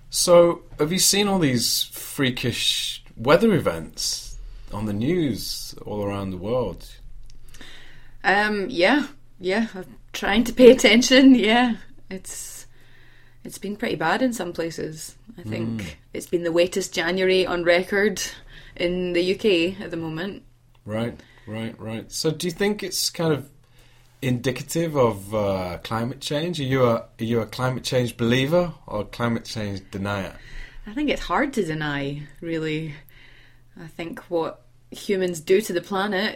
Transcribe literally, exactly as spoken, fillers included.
So, have you seen all these freakish weather events on the news all around the world? Um, yeah, yeah. I'm trying to pay attention. Yeah, it's it's been pretty bad in some places. I think mm. it's been the wettest January on record in the U K at the moment. Right, right, right. So, do you think it's kind of indicative of uh, climate change? Are you a are you a climate change believer or a climate change denier? I think it's hard to deny, really. I think what humans do to the planet